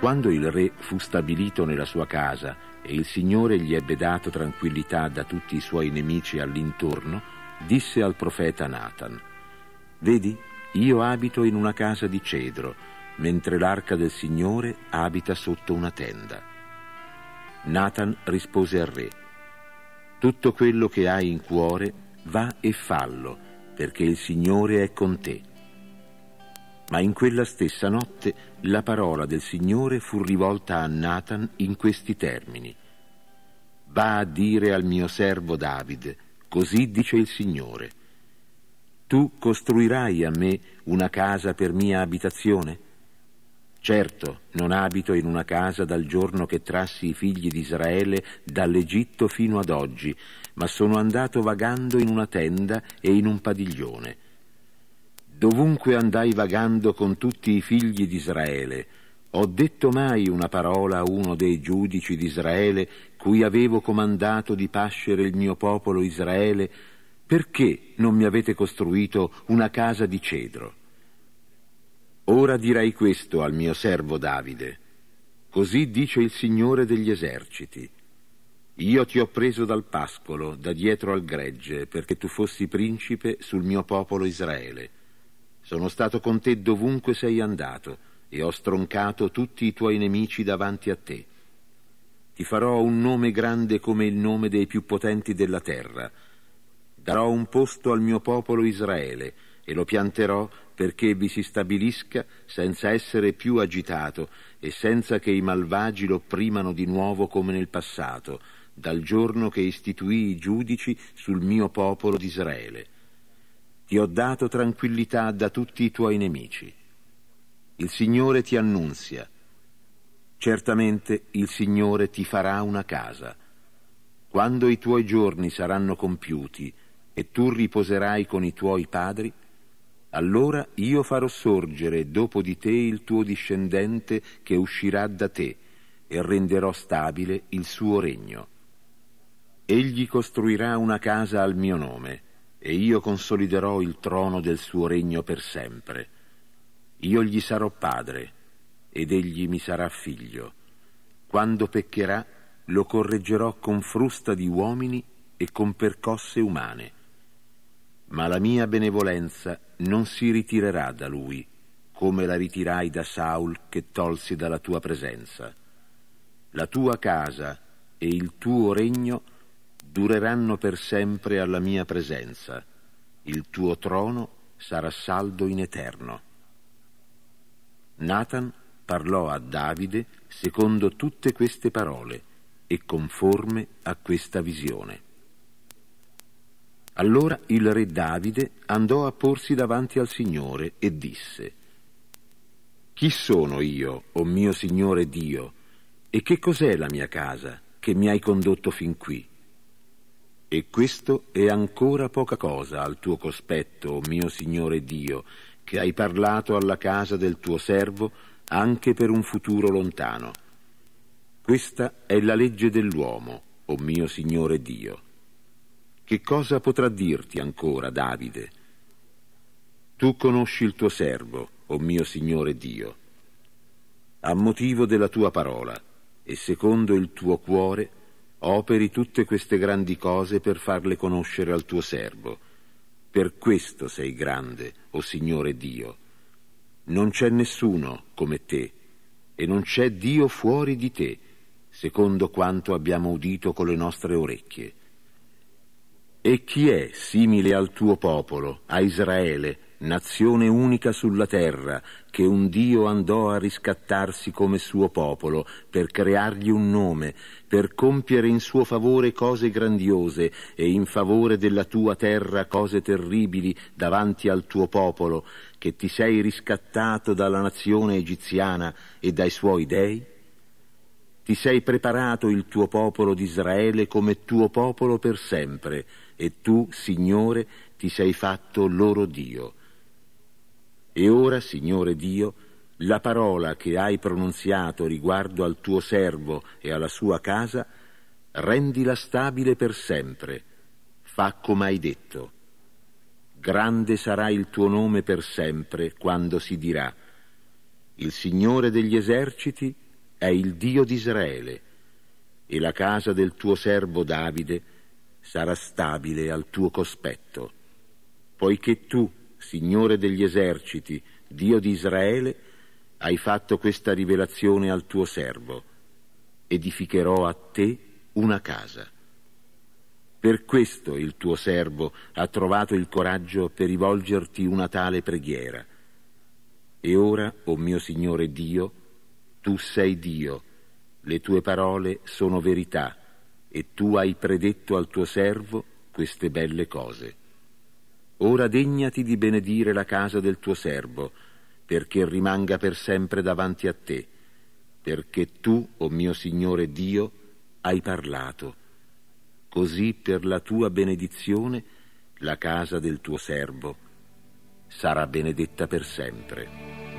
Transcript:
Quando il re fu stabilito nella sua casa e il Signore gli ebbe dato tranquillità da tutti i suoi nemici all'intorno, disse al profeta Natan: «Vedi, io abito in una casa di cedro, mentre l'arca del Signore abita sotto una tenda». Natan rispose al re: «Tutto quello che hai in cuore va e fallo, perché il Signore è con te». Ma in quella stessa notte la parola del Signore fu rivolta a Natan in questi termini: «Va a dire al mio servo Davide, così dice il Signore: tu costruirai a me una casa per mia abitazione? Certo, non abito in una casa dal giorno che trassi i figli di Israele dall'Egitto fino ad oggi, ma sono andato vagando in una tenda e in un padiglione. Dovunque andai vagando con tutti i figli di Israele, ho detto mai una parola a uno dei giudici di Israele, cui avevo comandato di pascere il mio popolo Israele: perché non mi avete costruito una casa di cedro? Ora dirai questo al mio servo Davide: così dice il Signore degli eserciti: io ti ho preso dal pascolo, da dietro al gregge, perché tu fossi principe sul mio popolo Israele. Sono stato con te dovunque sei andato e ho stroncato tutti i tuoi nemici davanti a te. Ti farò un nome grande come il nome dei più potenti della terra. Darò un posto al mio popolo Israele e lo pianterò perché vi si stabilisca senza essere più agitato e senza che i malvagi lo opprimano di nuovo come nel passato, dal giorno che istituì i giudici sul mio popolo d'Israele. Ti ho dato tranquillità da tutti i tuoi nemici. Il Signore ti annunzia: certamente il Signore ti farà una casa. Quando i tuoi giorni saranno compiuti e tu riposerai con i tuoi padri, allora io farò sorgere dopo di te il tuo discendente che uscirà da te e renderò stabile il suo regno. Egli costruirà una casa al mio nome e io consoliderò il trono del suo regno per sempre. Io gli sarò padre ed egli mi sarà figlio. Quando peccherà lo correggerò con frusta di uomini e con percosse umane. Ma la mia benevolenza non si ritirerà da lui, come la ritirai da Saul che tolsi dalla tua presenza. La tua casa e il tuo regno dureranno per sempre alla mia presenza. Il tuo trono sarà saldo in eterno». Natan parlò a Davide secondo tutte queste parole e conforme a questa visione. Allora il re Davide andò a porsi davanti al Signore e disse: «Chi sono io, o mio Signore Dio, e che cos'è la mia casa che mi hai condotto fin qui? E questo è ancora poca cosa al tuo cospetto, o mio Signore Dio, che hai parlato alla casa del tuo servo anche per un futuro lontano. Questa è la legge dell'uomo, o mio Signore Dio. Che cosa potrà dirti ancora Davide? Tu conosci il tuo servo, o mio Signore Dio. A motivo della tua parola e secondo il tuo cuore operi tutte queste grandi cose per farle conoscere al tuo servo. Per questo sei grande, o Signore Dio. Non c'è nessuno come te, e non c'è Dio fuori di te, secondo quanto abbiamo udito con le nostre orecchie. E chi è simile al tuo popolo, a Israele, nazione unica sulla terra, che un Dio andò a riscattarsi come suo popolo, per creargli un nome, per compiere in suo favore cose grandiose e in favore della tua terra cose terribili davanti al tuo popolo, che ti sei riscattato dalla nazione egiziana e dai suoi dei? Ti sei preparato il tuo popolo d'Israele come tuo popolo per sempre, e tu, Signore, ti sei fatto loro Dio. E ora, Signore Dio, la parola che hai pronunziato riguardo al tuo servo e alla sua casa, rendila stabile per sempre. Fa come hai detto. Grande sarà il tuo nome per sempre quando si dirà: il Signore degli eserciti è il Dio di Israele, e la casa del tuo servo Davide sarà stabile al tuo cospetto. Poiché tu, Signore degli eserciti, Dio di Israele, hai fatto questa rivelazione al tuo servo, edificherò a te una casa. Per questo il tuo servo ha trovato il coraggio per rivolgerti una tale preghiera. E ora, o mio Signore Dio, tu sei Dio, le tue parole sono verità, e tu hai predetto al tuo servo queste belle cose. Ora degnati di benedire la casa del tuo servo, perché rimanga per sempre davanti a te, perché tu, o mio Signore Dio, hai parlato. Così per la tua benedizione la casa del tuo servo sarà benedetta per sempre.